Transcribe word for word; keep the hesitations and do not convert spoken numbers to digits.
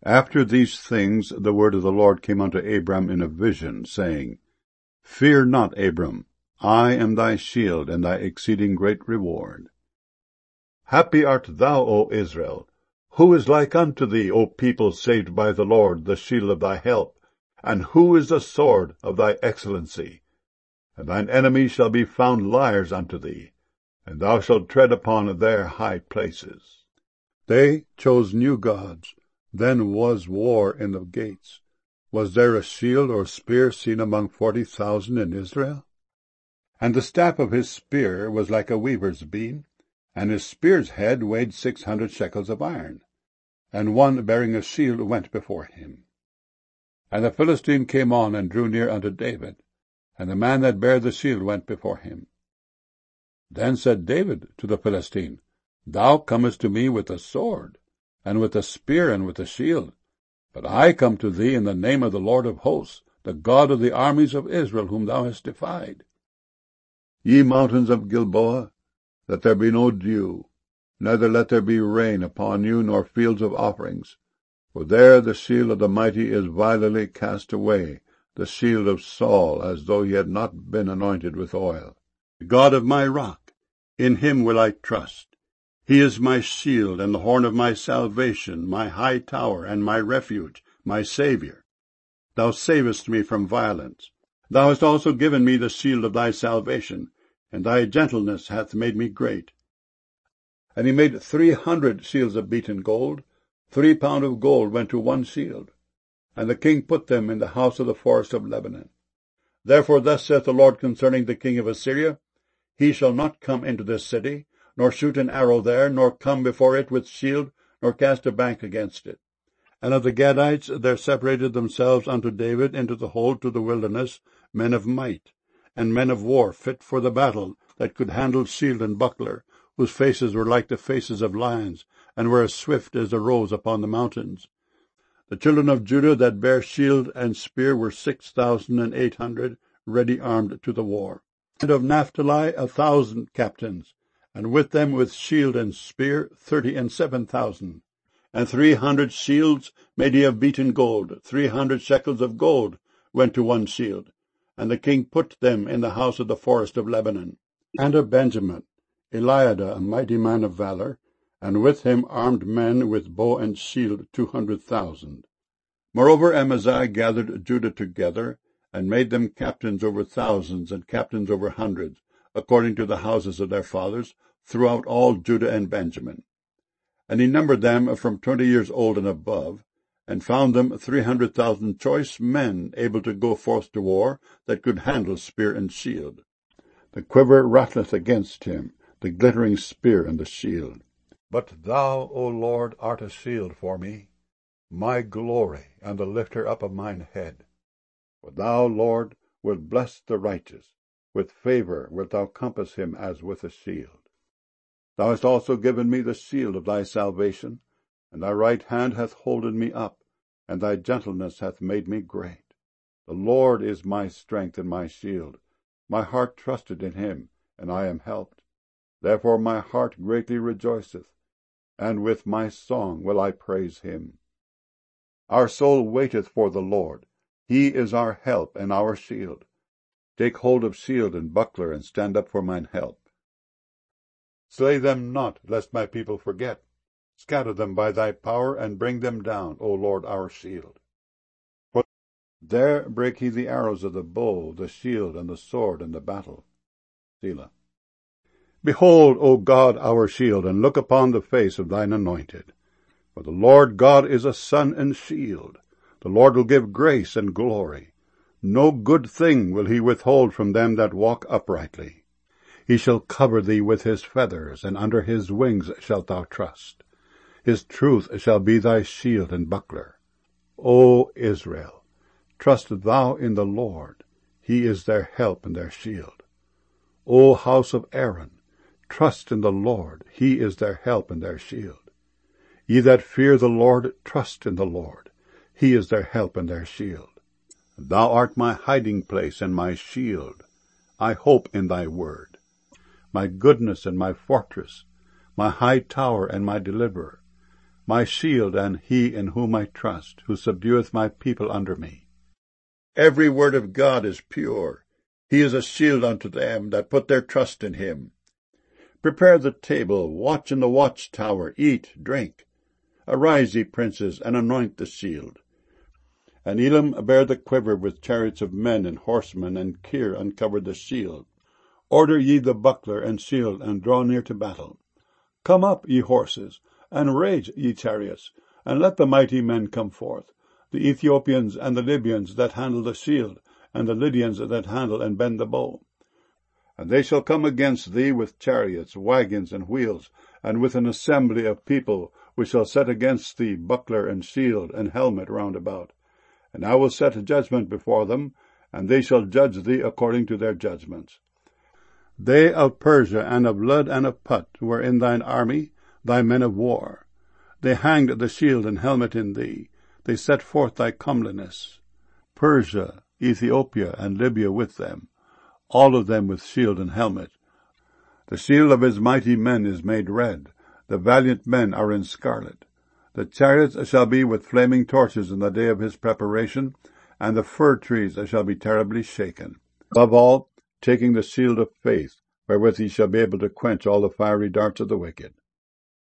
After these things the word of the Lord came unto Abram in a vision, saying, Fear not, Abram, I am thy shield and thy exceeding great reward. Happy art thou, O Israel! Who is like unto thee, O people saved by the Lord, the shield of thy help? And who is the sword of thy excellency? And thine enemies shall be found liars unto thee, and thou shalt tread upon their high places. They chose new gods. Then was war in the gates. Was there a shield or spear seen among forty thousand in Israel? And the staff of his spear was like a weaver's beam, and his spear's head weighed six hundred shekels of iron. And one bearing a shield went before him. And the Philistine came on and drew near unto David, and the man that bare the shield went before him. Then said David to the Philistine, Thou comest to me with a sword, and with a spear, and with a shield. But I come to thee in the name of the Lord of hosts, the God of the armies of Israel, whom thou hast defied. Ye mountains of Gilboa, let there be no dew, neither let there be rain upon you, nor fields of offerings. For there the shield of the mighty is vilely cast away, the shield of Saul, as though he had not been anointed with oil. The God of my rock, in him will I trust. He is my shield and the horn of my salvation, my high tower and my refuge, my Saviour. Thou savest me from violence. Thou hast also given me the shield of thy salvation, and thy gentleness hath made me great. And he made three hundred shields of beaten gold. Three pound of gold went to one shield. And the king put them in the house of the forest of Lebanon. Therefore thus saith the Lord concerning the king of Assyria, He shall not come into this city, nor shoot an arrow there, nor come before it with shield, nor cast a bank against it. And of the Gadites there separated themselves unto David into the hold to the wilderness men of might, and men of war fit for the battle, that could handle shield and buckler, whose faces were like the faces of lions, and were as swift as the roes upon the mountains. The children of Judah that bare shield and spear were six thousand and eight hundred, ready armed to the war. And of Naphtali a thousand captains, and with them with shield and spear thirty and seven thousand. And three hundred shields made he of beaten gold, three hundred shekels of gold went to one shield. And the king put them in the house of the forest of Lebanon. And of Benjamin, Eliada, a mighty man of valor, and with him armed men with bow and shield two hundred thousand. Moreover Amaziah gathered Judah together, and made them captains over thousands and captains over hundreds, according to the houses of their fathers, throughout all Judah and Benjamin. And he numbered them from twenty years old and above, and found them three hundred thousand choice men able to go forth to war, that could handle spear and shield. The quiver rattleth against him, the glittering spear and the shield. But thou, O Lord, art a shield for me, my glory, and the lifter up of mine head. For thou, Lord, wilt bless the righteous, with favour wilt thou compass him as with a shield. Thou hast also given me the shield of thy salvation, and thy right hand hath holden me up, and thy gentleness hath made me great. The Lord is my strength and my shield. My heart trusted in him, and I am helped. Therefore my heart greatly rejoiceth, and with my song will I praise him. Our soul waiteth for the Lord. He is our help and our shield. Take hold of shield and buckler, and stand up for mine help. Slay them not, lest my people forget. Scatter them by thy power, and bring them down, O Lord our shield. For there break he the arrows of the bow, the shield, and the sword, and the battle. Selah. Behold, O God, our shield, and look upon the face of thine anointed. For the Lord God is a sun and shield. The Lord will give grace and glory. No good thing will he withhold from them that walk uprightly. He shall cover thee with his feathers, and under his wings shalt thou trust. His truth shall be thy shield and buckler. O Israel, trust thou in the Lord. He is their help and their shield. O house of Aaron, trust in the Lord. He is their help and their shield. Ye that fear the Lord, trust in the Lord. He is their help and their shield. Thou art my hiding place and my shield. I hope in thy word. My goodness and my fortress, my high tower and my deliverer. my shield, and he in whom I trust, who subdueth my people under me. Every word of God is pure. He is a shield unto them that put their trust in him. Prepare the table, watch in the watchtower, eat, drink. Arise, ye princes, and anoint the shield. And Elam bare the quiver with chariots of men and horsemen, and Kir uncovered the shield. Order ye the buckler and shield, and draw near to battle. Come up, ye horses, and rage, ye chariots, and let the mighty men come forth, the Ethiopians and the Libyans that handle the shield, and the Lydians that handle and bend the bow. And they shall come against thee with chariots, wagons, and wheels, and with an assembly of people, which shall set against thee buckler and shield and helmet round about. And I will set a judgment before them, and they shall judge thee according to their judgments. They of Persia and of Lud and of Put were in thine army, thy men of war. They hanged the shield and helmet in thee. They set forth thy comeliness. Persia, Ethiopia, and Libya with them, all of them with shield and helmet. The shield of his mighty men is made red. The valiant men are in scarlet. The chariots shall be with flaming torches in the day of his preparation, and the fir trees shall be terribly shaken. Above all, taking the shield of faith, wherewith he shall be able to quench all the fiery darts of the wicked.